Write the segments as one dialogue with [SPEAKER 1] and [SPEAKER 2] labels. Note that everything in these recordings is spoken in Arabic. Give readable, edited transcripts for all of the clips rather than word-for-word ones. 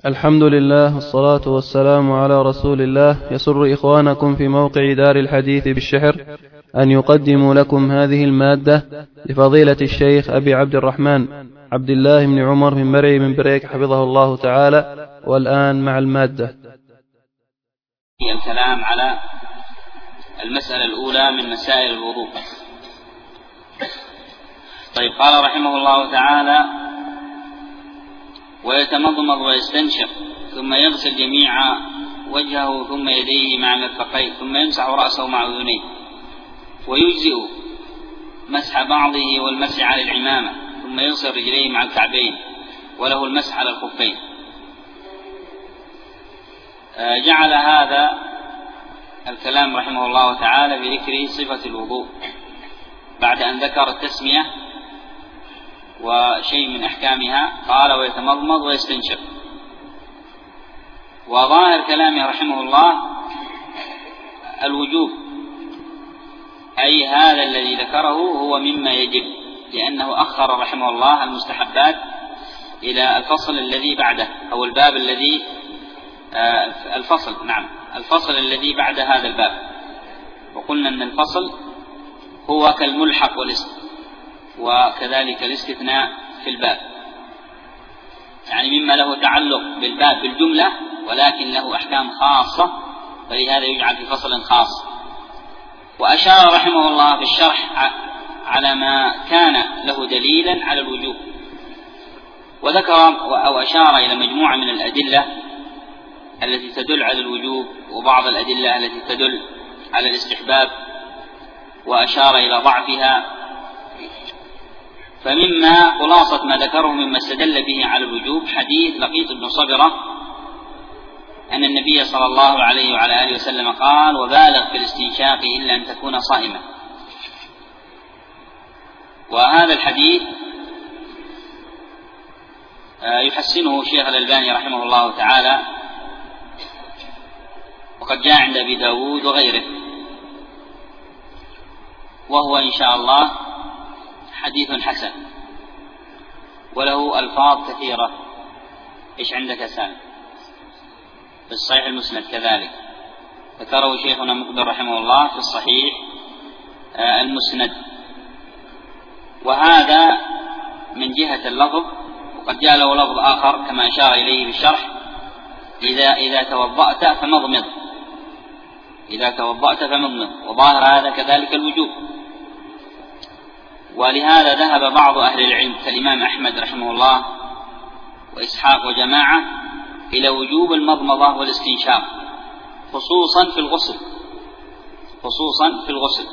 [SPEAKER 1] الحمد لله والصلاة والسلام على رسول الله. يسر إخوانكم في موقع دار الحديث بالشحر أن يقدموا لكم هذه المادة لفضيلة الشيخ أبي عبد الرحمن عبد الله بن عمر بن مرعي من بريك حفظه الله تعالى. والآن مع المادة.
[SPEAKER 2] الكلام على المسألة الأولى من مسائل الوضوء. طيب، قال رحمه الله تعالى: ويتمضمض ويستنشق ثم يغسل جميع وجهه ثم يديه مع مرفقيه ثم يمسح رأسه مع أذنيه، ويجزئ مسح بعضه والمسح على العمامة، ثم يغسل رجليه مع الكعبين، وله المسح على الخفين. جعل هذا الكلام رحمه الله تعالى بذكر صفة الوضوء بعد أن ذكر التسمية وشيء من أحكامها. قال: ويتمضمض ويستنشق. وظاهر كلامه رحمه الله الوجوب، أي هذا الذي ذكره هو مما يجب، لأنه أخر رحمه الله المستحبات إلى الفصل الذي بعده، أو الباب الذي الفصل الذي بعد هذا الباب. وقلنا أن الفصل هو كالملحق وكذلك الاستثناء في الباب، يعني مما له تعلق بالباب بالجملة ولكن له أحكام خاصة، فلهذا يجعل في فصل خاص. وأشار رحمه الله في الشرح على ما كان له دليلا على الوجوب، وذكر أو أشار إلى مجموعة من الأدلة التي تدل على الوجوب، وبعض الأدلة التي تدل على الاستحباب، وأشار إلى ضعفها. فمما خلاصة ما ذكره مما استدل به على الوجوب حديث لقيط بن صبرة أن النبي صلى الله عليه وعلى آله وسلم قال: وبالغ في الاستنشاق إلا أن تكون صائما. وهذا الحديث يحسنه شيخ الألباني رحمه الله تعالى، وقد جاء عند أبي داود وغيره، وهو إن شاء الله حديث حسن وله ألفاظ كثيرة. إيش عندك سالم؟ في الصحيح المسند كذلك ذكره شيخنا مقبل رحمه الله في الصحيح المسند. وهذا من جهة اللفظ، وقد جاء له لفظ آخر كما أشار إليه بالشرح: إذا توضأت فمضمض. إذا توضأت فمضمض. وظاهر هذا كذلك الوجوب. ولهذا ذهب بعض أهل العلم كالإمام أحمد رحمه الله وإسحاق وجماعة إلى وجوب المضمضة والاستنشاق خصوصا في الغسل.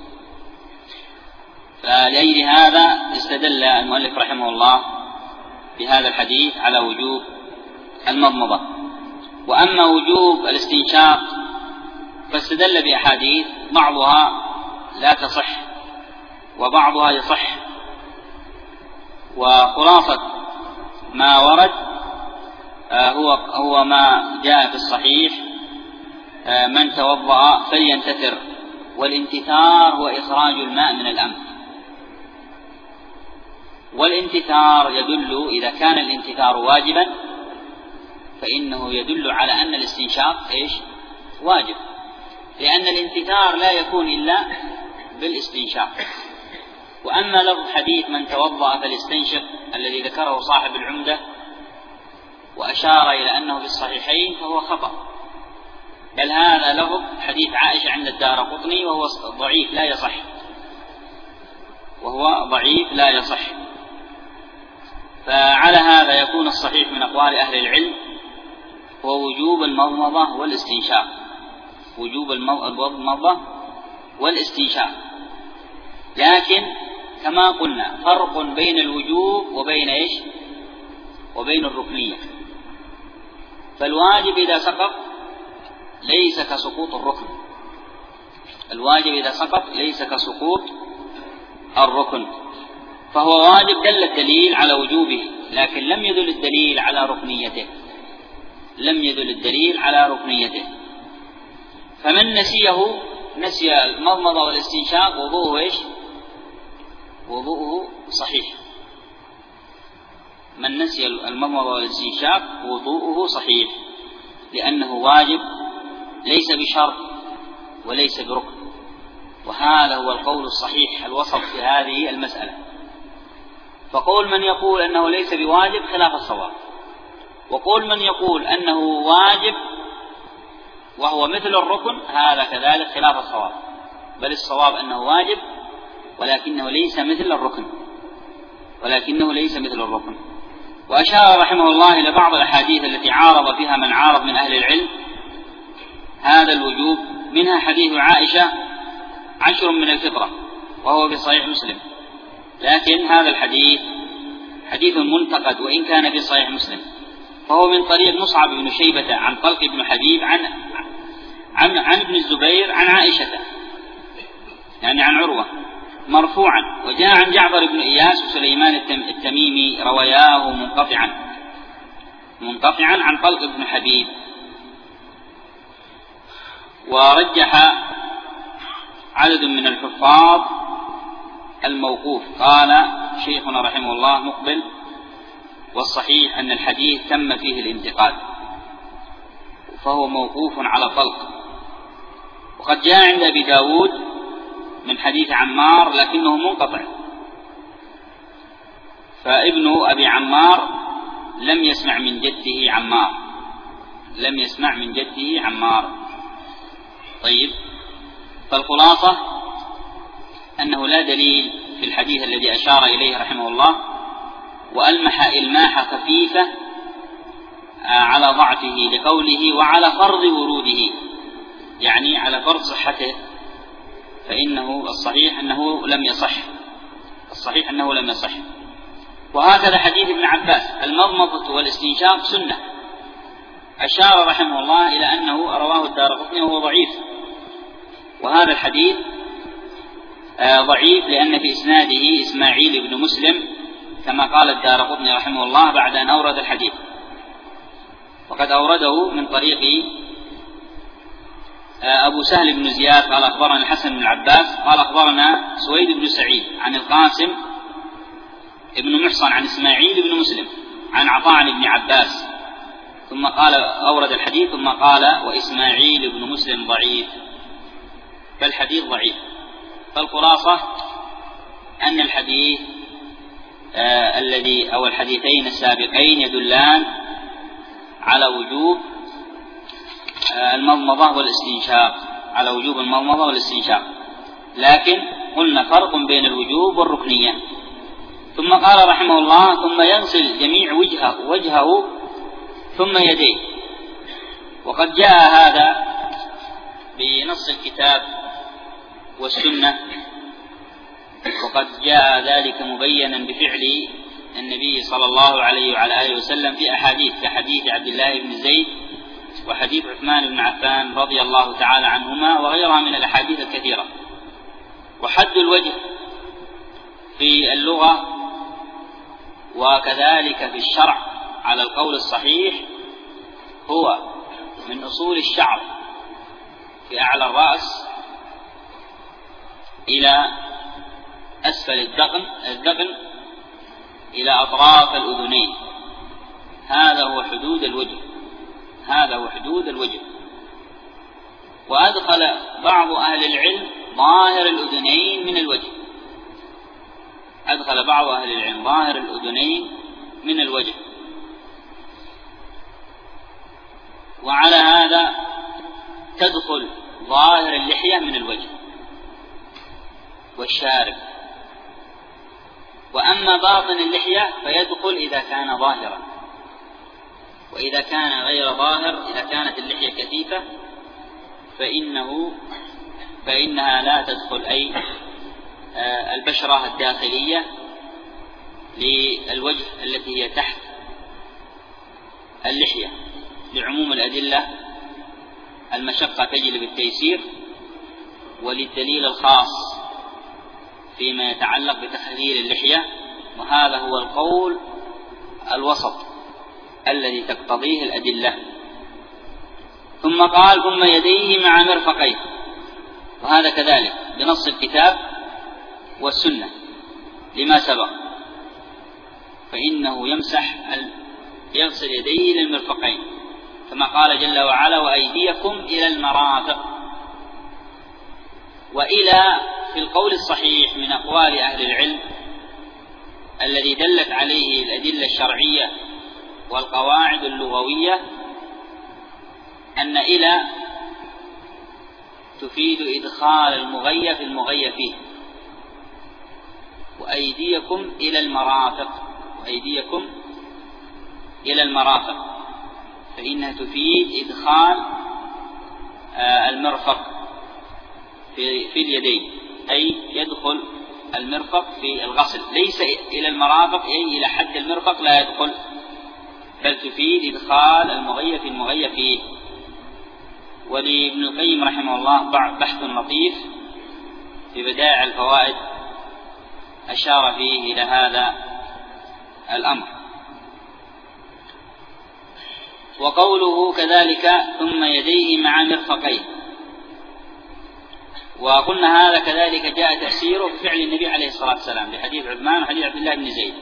[SPEAKER 2] فلأجل هذا استدل المؤلف رحمه الله بهذا الحديث على وجوب المضمضة. وأما وجوب الاستنشاق فاستدل بأحاديث بعضها لا تصح وبعضها يصح. وخلاصة ما ورد هو ما جاء في الصحيح: من توضأ فلينتثر. والانتثار هو إخراج الماء من الأنف. والانتثار يدل، إذا كان الانتثار واجبا فإنه يدل على أن الاستنشاق واجب، لأن الانتثار لا يكون إلا بالاستنشاق. وأما لفظ حديث من توضأ فليستنشق الذي ذكره صاحب العمدة وأشار إلى أنه في الصحيحين فهو خطأ، بل هذا لفظ حديث عائشة عند الدارقطني وهو ضعيف لا يصح. فعلى هذا يكون الصحيح من أقوال أهل العلم هو وجوب المضمضة والاستنشاق. لكن كما قلنا فرق بين الوجوب وبين الركنية. فالواجب إذا سقط ليس كسقوط الركن، فهو واجب دل الدليل على وجوبه، لكن لم يدل الدليل على ركنيته. فمن نسي المضمضة والاستنشاق وضوءه صحيح. من نسي المضمضة والاستنشاق وضوءه صحيح، لأنه واجب ليس بشرط وليس بركن. وهذا هو القول الصحيح الوسط في هذه المسألة. فقول من يقول أنه ليس بواجب خلاف الصواب، وقول من يقول أنه واجب وهو مثل الركن هذا كذلك خلاف الصواب، بل الصواب أنه واجب ولكنه ليس مثل الركن. وأشار رحمه الله إلى بعض الأحاديث التي عارض فيها من عارض من أهل العلم هذا الوجوب، منها حديث عائشة 10 من الفطرة، وهو في صحيح مسلم، لكن هذا الحديث حديث منتقد وإن كان في صحيح مسلم، فهو من طريق مصعب بن شيبة عن طلق بن حبيب عن ابن الزبير عن عائشة، يعني عن عروة مرفوعا. وجاء عن جعفر بن إياس وسليمان التميمي رواياه منقطعا عن طلق بن حبيب. ورجح عدد من الحفاظ الموقوف. قال شيخنا رحمه الله مقبل: والصحيح أن الحديث تم فيه الانتقاد، فهو موقوف على طلق. وقد جاء عند أبي داود من حديث عمار لكنه منقطع، فابن أبي عمار لم يسمع من جده عمار. طيب، فالخلاصة أنه لا دليل في الحديث الذي أشار إليه رحمه الله، وألمح إلماح خفيفة على ضعفه لقوله وعلى فرض وروده، يعني على فرض صحته، فإنه الصحيح أنه لم يصح. وهكذا حديث ابن عباس: المضمضة والاستنشاق سنة. أشار رحمه الله إلى أنه رواه الدارقطني وهو ضعيف، وهذا الحديث ضعيف لأن في إسناده إسماعيل بن مسلم كما قال الدارقطني رحمه الله بعد أن أورد الحديث، وقد أورده من طريق أبو سهل بن زياد قال أخبرنا الحسن بن العباس قال أخبرنا سويد بن سعيد عن القاسم ابن محصن عن إسماعيل بن مسلم عن عطاء بن عباس، ثم قال أورد الحديث ثم قال وإسماعيل بن مسلم ضعيف، فالحديث ضعيف. فالخلاصة أن الحديث الحديثين السابقين يدلان على وجوب المضمضة والاستنشاق، لكن قلنا فرق بين الوجوب والركنية. ثم قال رحمه الله: ثم يغسل جميع وجهه ثم يديه. وقد جاء هذا بنص الكتاب والسنة، وقد جاء ذلك مبينا بفعل النبي صلى الله عليه وعلى آله وسلم في أحاديث كحديث عبد الله بن زيد وحديث عثمان بن عفان رضي الله تعالى عنهما وغيرها من الأحاديث الكثيرة. وحد الوجه في اللغة وكذلك في الشرع على القول الصحيح هو من أصول الشعر في أعلى الرأس إلى أسفل الذقن إلى أطراف الأذنين، هذا هو حدود الوجه. وأدخل بعض أهل العلم ظاهر الأذنين من الوجه، وعلى هذا تدخل ظاهر اللحية من الوجه والشارب. وأما باطن اللحية فيدخل إذا كان ظاهرا، وإذا كان غير ظاهر، إذا كانت اللحية كثيفة فإنها لا تدخل، أي البشرة الداخلية للوجه التي هي تحت اللحية، لعموم الأدلة المشقة تجلب التيسير، وللدليل الخاص فيما يتعلق بتخليل اللحية، وهذا هو القول الوسط الذي تقتضيه الأدلة. ثم قال: ثم يديه مع مرفقيه، وهذا كذلك بنص الكتاب والسنة لما سبق، فإنه يغسل يديه إلى المرفقين، كما قال جل وعلا: وأيديكم إلى المرافق. وإلى في القول الصحيح من أقوال أهل العلم الذي دلت عليه الأدلة الشرعية والقواعد اللغوية أن إلى تفيد إدخال المغير في المغير فيه. وأيديكم إلى المرافق، وأيديكم إلى المرافق، فإنها تفيد إدخال المرفق في اليدين، أي يدخل المرفق في الغسل، ليس إلى المرافق أي إلى حد المرفق لا يدخل، بل تفيد إدخال المغير في المغير فيه. ولابن القيم رحمه الله بحث لطيف في بدائع الفوائد أشار فيه إلى هذا الأمر. وقوله كذلك ثم يديه مع مرفقيه، وقلنا هذا كذلك جاء تفسيره بفعل النبي عليه الصلاة والسلام بحديث عثمان وحديث عبد الله بن زيد.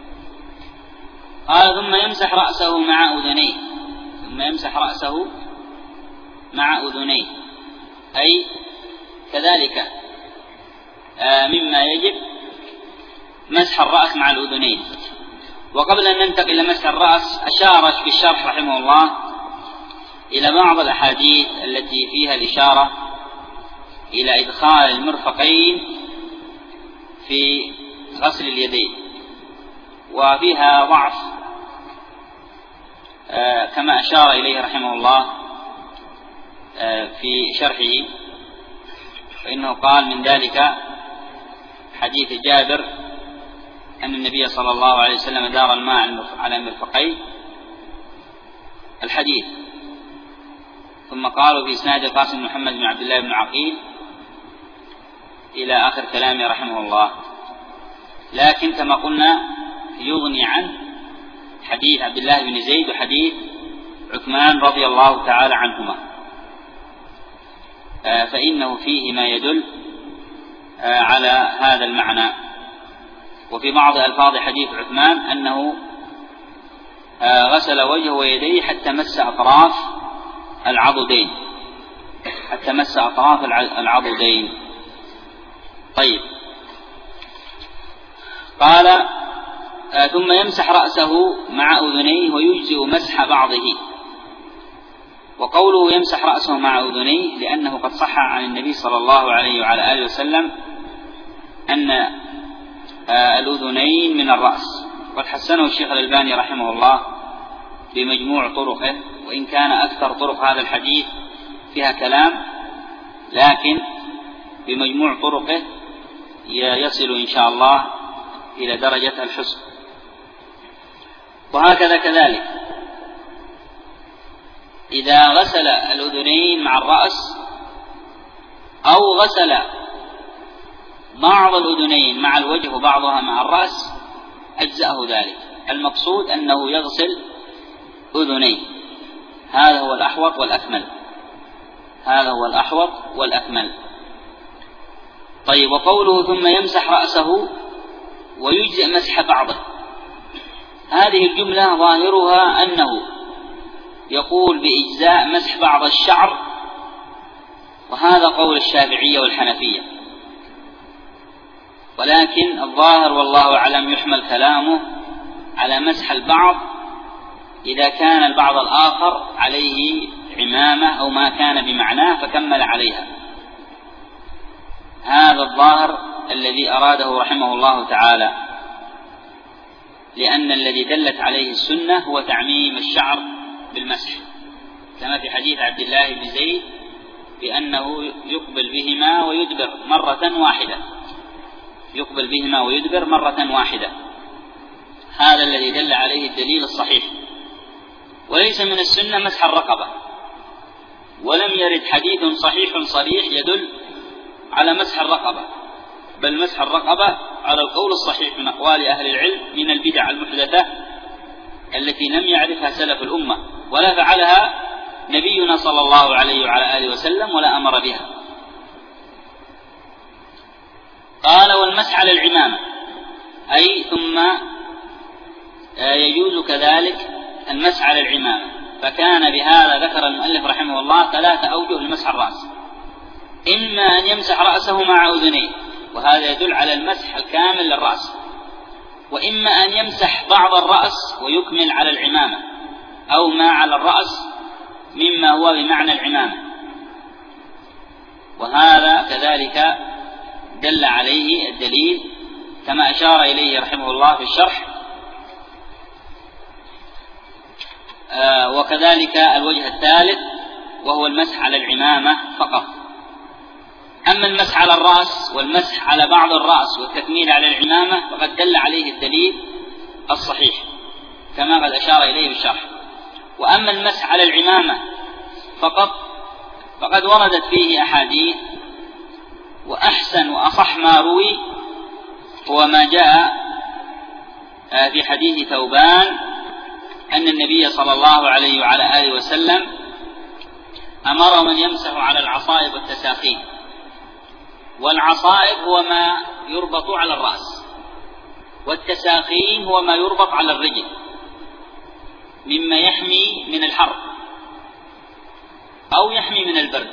[SPEAKER 2] قال: ثم يمسح رأسه مع أذنيه، ثم يمسح رأسه مع أذنيه، أي كذلك مما يجب مسح الرأس مع الأذنين. وقبل أن ننتقل إلى مسح الرأس أشار في الشرح رحمه الله إلى بعض الأحاديث التي فيها الإشارة إلى إدخال المرفقين في غسل اليدين، وفيها ضعف كما أشار إليه رحمه الله في شرحه، فإنه قال: من ذلك حديث جابر أن النبي صلى الله عليه وسلم دار الماء على مرفقيه الحديث. ثم قالوا في إسناد القاسم محمد بن عبد الله بن عقيل إلى آخر كلامه رحمه الله. لكن كما قلنا يغني عن حديث عبد الله بن زيد وحديث عثمان رضي الله تعالى عنهما، فإنه فيه ما يدل على هذا المعنى. وفي بعض ألفاظ حديث عثمان أنه غسل وجهه ويديه حتى مس أطراف العضدين، حتى مس أطراف العضدين. طيب، قال: ثم يمسح رأسه مع أذنيه ويجزئ مسح بعضه. وقوله يمسح رأسه مع أذنيه لأنه قد صح عن النبي صلى الله عليه وعلى آله وسلم أن الأذنين من الرأس، قد حسنه الشيخ الألباني رحمه الله بمجموع طرقه، وإن كان أكثر طرق هذا الحديث فيها كلام، لكن بمجموع طرقه يصل إن شاء الله إلى درجة الحسن. وهكذا كذلك إذا غسل الأذنين مع الرأس أو غسل بعض الأذنين مع الوجه وبعضها مع الرأس أجزأه ذلك. المقصود أنه يغسل أذنيه، هذا هو الأحوط والأكمل، هذا هو الأحوط والأكمل. طيب، وقوله ثم يمسح رأسه ويجزئ مسح بعضه، هذه الجملة ظاهرها أنه يقول بإجزاء مسح بعض الشعر، وهذا قول الشافعية والحنفية، ولكن الظاهر والله أعلم يحمل كلامه على مسح البعض إذا كان البعض الآخر عليه عمامة أو ما كان بمعناه فكمل عليها. هذا الظاهر الذي أراده رحمه الله تعالى، لأن الذي دلت عليه السنة هو تعميم الشعر بالمسح، كما في حديث عبد الله بن زيد بأنه يقبل بهما ويدبر مرة واحدة، يقبل بهما ويدبر مرة واحدة. هذا الذي دل عليه الدليل الصحيح. وليس من السنة مسح الرقبة، ولم يرد حديث صحيح صريح يدل على مسح الرقبة، بل مسح الرقبة على القول الصحيح من أقوال أهل العلم من البدع المحدثة التي لم يعرفها سلف الأمة ولا فعلها نبينا صلى الله عليه وعلى آله وسلم ولا أمر بها. قال: والمسح على العمامة، أي ثم يجوز كذلك المسح على العمامة. فكان بهذا ذكر المؤلف رحمه الله 3 أوجه لمسح الرأس: إما أن يمسح رأسه مع أذنيه، وهذا يدل على المسح الكامل للرأس، وإما أن يمسح بعض الرأس ويكمل على العمامة، أو ما على الرأس مما هو بمعنى العمامة. وهذا كذلك دل عليه الدليل كما أشار إليه رحمه الله في الشرح. وكذلك الوجه الثالث وهو المسح على العمامة فقط. أما المسح على الرأس والمسح على بعض الرأس والتكميل على العمامة فقد دل عليه الدليل الصحيح كما قد أشار إليه بالشرح. وأما المسح على العمامة فقط فقد وردت فيه أحاديث، وأحسن وأصح ما روي هو ما جاء في حديث ثوبان أن النبي صلى الله عليه وعلى آله وسلم أمر من يمسح على العصائب والتساخين. والعصائب هو ما يربط على الرأس، والتساخين هو ما يربط على الرجل مما يحمي من الحر أو يحمي من البرد،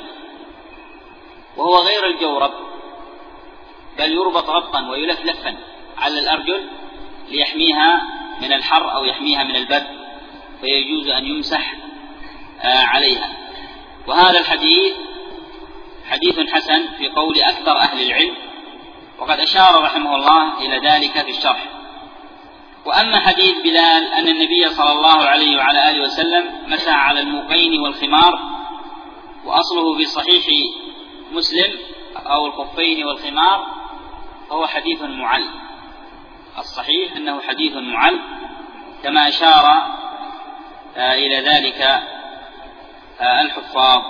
[SPEAKER 2] وهو غير الجورب، بل يربط ربطا ويلف لفا على الأرجل ليحميها من الحر أو يحميها من البرد، فيجوز أن يمسح عليها. وهذا الحديث حديث حسن في قول أكثر أهل العلم، وقد أشار رحمه الله إلى ذلك في الشرح. وأما حديث بلال أن النبي صلى الله عليه وعلى آله وسلم مسح على الموقين والخمار، وأصله في صحيح مسلم أو الخفين والخمار، فهو حديث معل. الصحيح أنه حديث معل كما أشار إلى ذلك الحفاظ،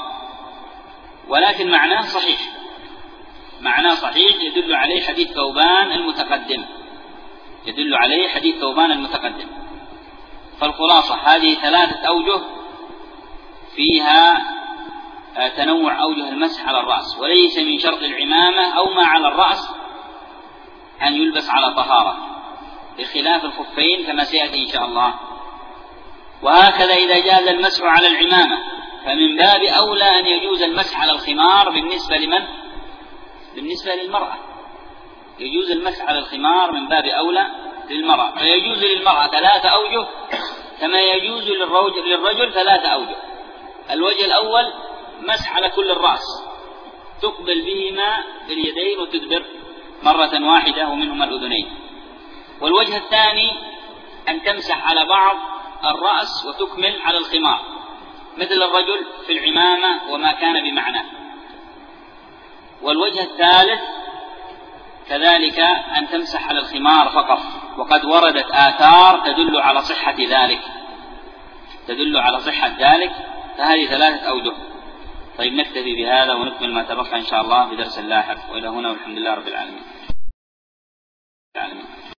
[SPEAKER 2] ولكن معناه صحيح، معناه صحيح يدل عليه حديث ثوبان المتقدم، يدل عليه حديث ثوبان المتقدم. فالخلاصة هذه 3 أوجه فيها تنوع أوجه المسح على الرأس، وليس من شرط العمامة أو ما على الرأس أن يلبس على طهارة، بخلاف الخفين كما سيأتي إن شاء الله. وهكذا إذا جاز المسح على العمامة فمن باب أولى أن يجوز المسح على الخمار. بالنسبة لمن؟ بالنسبة للمرأة يجوز المسح على الخمار من باب أولى للمرأة، فيجوز للمرأة 3 أوجه كما يجوز للرجل 3 أوجه. الوجه الأول مسح على كل الرأس، تقبل بهما باليدين وتدبر مرة واحدة ومنهما الأذنين. والوجه الثاني أن تمسح على بعض الرأس وتكمل على الخمار مثل الرجل في العمامة وما كان بمعناه. والوجه الثالث كذلك أن تمسح على الخمار فقط، وقد وردت آثار تدل على صحة ذلك، تدل على صحة ذلك. فهذه 3 أوجه. طيب نكتفي بهذا ونكمل ما تبقى إن شاء الله في درس لاحق، وإلى هنا والحمد لله رب العالمين.